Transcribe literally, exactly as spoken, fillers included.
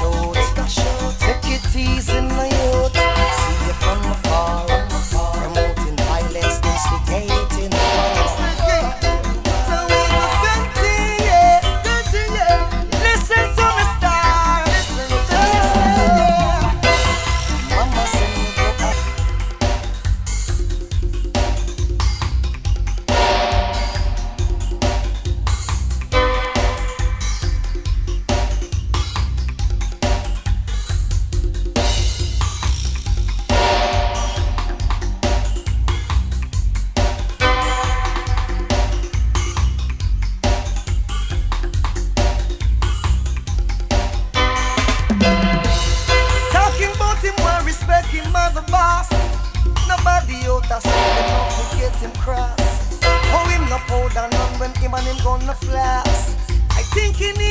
shoot. Take it easy, my youth. See you from afar, promoting violence, instigating war. So we go fifty, yeah, fifty, yeah. Listen to me, star. Listen to me, yeah. Mama sing me go up. Talking about him while respecting mother boss. Nobody out there say not to get him cross. How him no powder none when him and him gonna flash. I think he